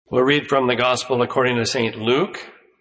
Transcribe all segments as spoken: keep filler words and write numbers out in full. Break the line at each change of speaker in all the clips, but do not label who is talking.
We'll read from the Gospel according to Saint Luke,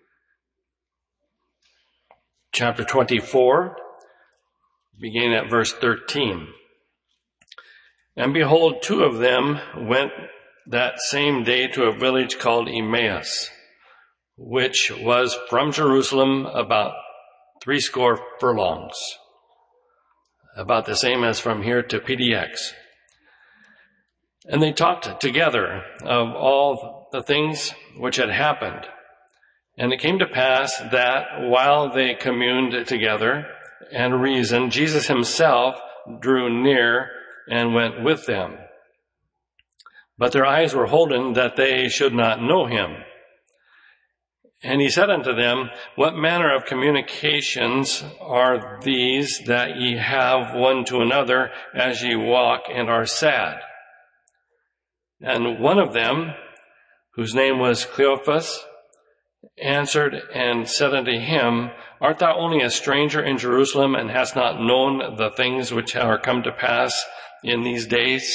chapter twenty-four, beginning at verse thirteen. And behold, two of them went that same day to a village called Emmaus, which was from Jerusalem about threescore furlongs, about the same as from here to P D X. And they talked together of all the things which had happened. And it came to pass that while they communed together and reasoned, Jesus himself drew near and went with them. But their eyes were holden that they should not know him. And he said unto them, What manner of communications are these that ye have one to another as ye walk and are sad? And one of them, whose name was Cleophas, answered and said unto him, Art thou only a stranger in Jerusalem, and hast not known the things which are come to pass in these days?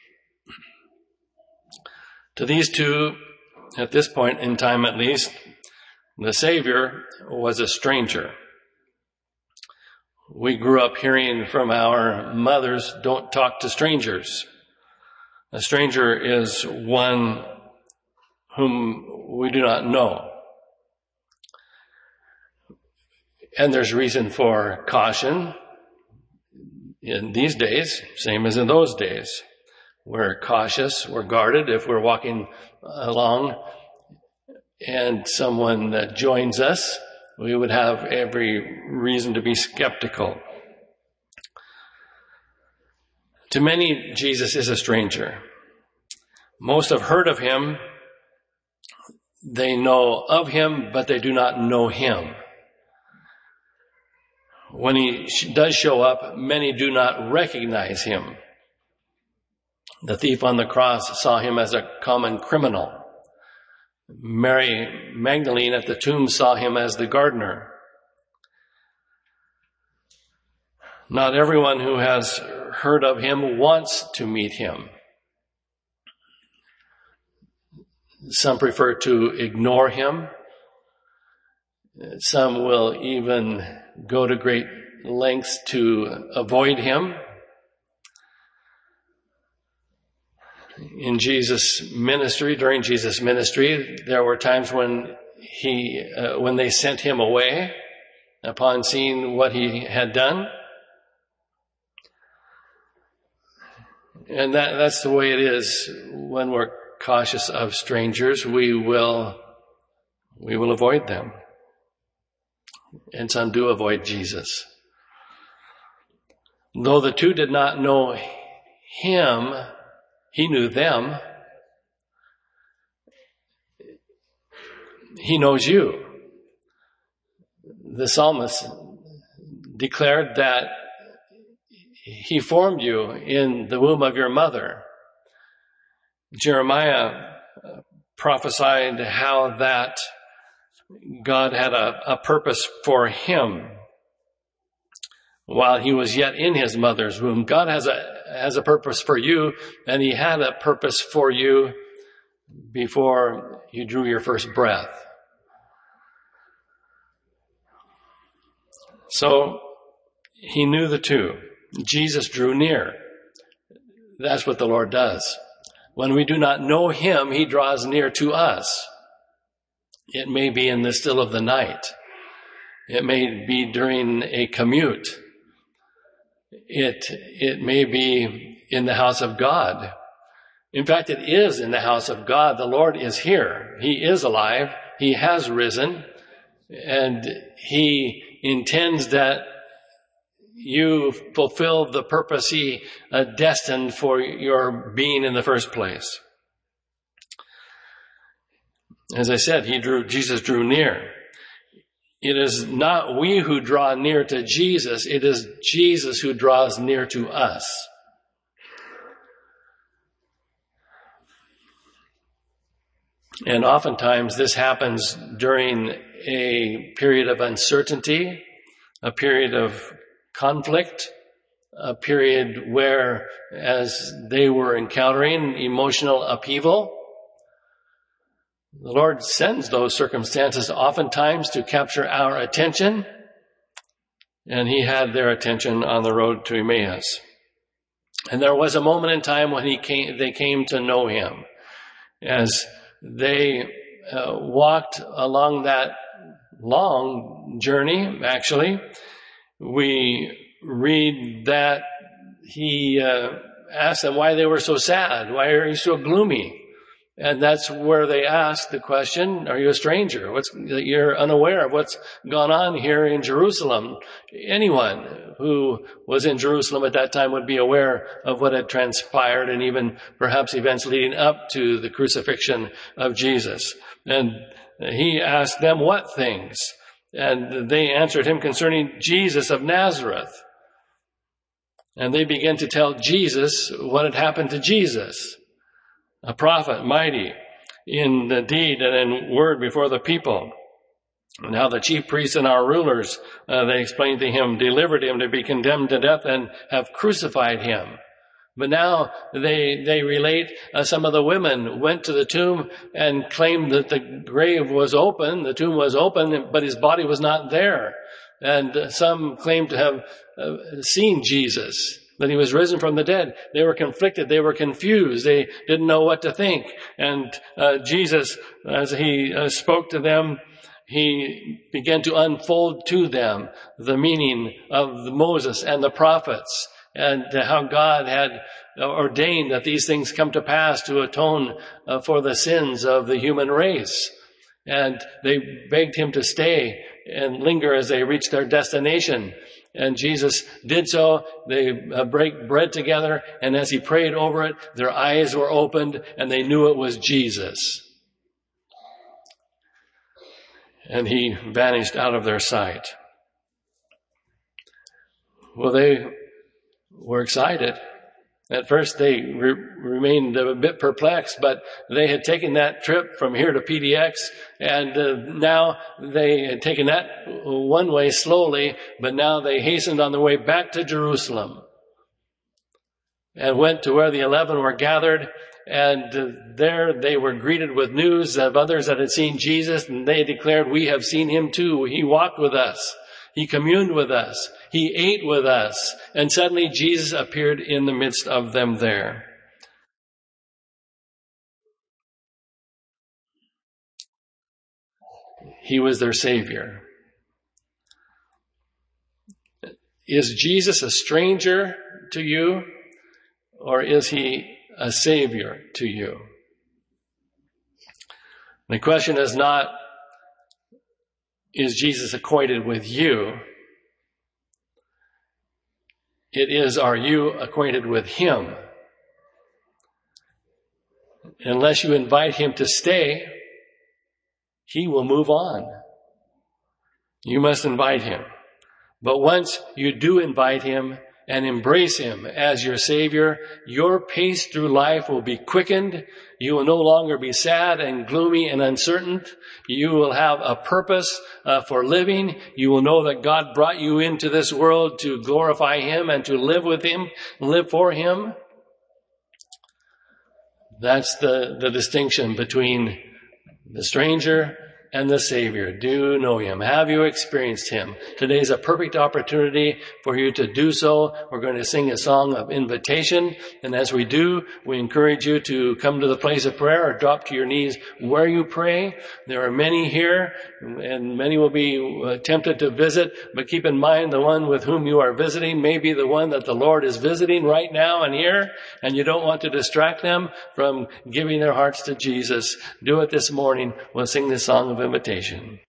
To these two, at this point in time at least, the Savior was a stranger. We grew up hearing from our mothers, don't talk to strangers. A stranger is one whom we do not know. And there's reason for caution in these days, same as in those days. We're cautious, we're guarded if we're walking along and someone that joins us, we would have every reason to be skeptical. To many, Jesus is a stranger. Most have heard of him. They know of him, but they do not know him. When he does show up, many do not recognize him. The thief on the cross saw him as a common criminal. Mary Magdalene at the tomb saw him as the gardener. Not everyone who has heard of him wants to meet him. Some prefer to ignore him. Some will even go to great lengths to avoid him. In Jesus' ministry, during Jesus' ministry, there were times when he, uh, when they sent him away upon seeing what he had done. And that, that's the way it is when we're cautious of strangers. We will, we will avoid them. And some do avoid Jesus. Though the two did not know him, he knew them. He knows you. The psalmist declared that he formed you in the womb of your mother. Jeremiah prophesied how that God had a, a purpose for him while he was yet in his mother's womb. God has a has a purpose for you, and he had a purpose for you before you drew your first breath. So he knew the two. Jesus drew near. That's what the Lord does. When we do not know him, he draws near to us. It may be in the still of the night. It may be during a commute. It, it may be in the house of God. In fact, it is in the house of God. The Lord is here. He is alive. He has risen. And he intends that you fulfill the purpose he uh, destined for your being in the first place. As I said, he drew, Jesus drew near. It is not we who draw near to Jesus. It is Jesus who draws near to us. And oftentimes this happens during a period of uncertainty, a period of conflict, a period where, as they were encountering emotional upheaval, The Lord sends those circumstances oftentimes to capture our attention, and he had their attention on the road to Emmaus. And there was a moment in time when he came, they came to know him. As they uh, walked along that long journey, actually, we read that he uh, asked them why they were so sad. Why are you so gloomy? And that's where they asked the question, are you a stranger? What's, you're unaware of what's gone on here in Jerusalem. Anyone who was in Jerusalem at that time would be aware of what had transpired and even perhaps events leading up to the crucifixion of Jesus. And he asked them what things? And they answered him concerning Jesus of Nazareth. And they began to tell Jesus what had happened to Jesus. A prophet, mighty in the deed and in word before the people. Now the chief priests and our rulers, uh, they explained to him, delivered him to be condemned to death and have crucified him. But now they they relate uh, some of the women went to the tomb and claimed that the grave was open, the tomb was open, but his body was not there. And uh, some claimed to have uh, seen Jesus, that he was risen from the dead. They were conflicted. They were confused. They didn't know what to think. And uh, Jesus, as he uh, spoke to them, he began to unfold to them the meaning of the Moses and the prophets and how God had ordained that these things come to pass to atone uh, for the sins of the human race. And they begged him to stay and linger as they reached their destination. And Jesus did so. They uh, break bread together, and as he prayed over it, their eyes were opened, and they knew it was Jesus. And he vanished out of their sight. Well, they were excited. At first, they re- remained a bit perplexed, but they had taken that trip from here to P D X, and uh, now they had taken that one way slowly, but now they hastened on their way back to Jerusalem and went to where the eleven were gathered, and uh, there they were greeted with news of others that had seen Jesus, and they declared, we have seen him too. He walked with us. He communed with us. He ate with us. And suddenly Jesus appeared in the midst of them there. He was their Savior. Is Jesus a stranger to you, or is he a Savior to you? The question is not, is Jesus acquainted with you? It is, are you acquainted with him? Unless you invite him to stay, he will move on. You must invite him. But once you do invite him and embrace him as your Savior, your pace through life will be quickened. You will no longer be sad and gloomy and uncertain. You will have a purpose uh, for living. You will know that God brought you into this world to glorify him and to live with him, live for him. That's the, the distinction between the stranger and the Savior. Do know him. Have you experienced him? Today is a perfect opportunity for you to do so. We're going to sing a song of invitation. And as we do, we encourage you to come to the place of prayer or drop to your knees where you pray. There are many here, and many will be tempted to visit. But keep in mind, the one with whom you are visiting may be the one that the Lord is visiting right now and here. And you don't want to distract them from giving their hearts to Jesus. Do it this morning. We'll sing this song of invitation.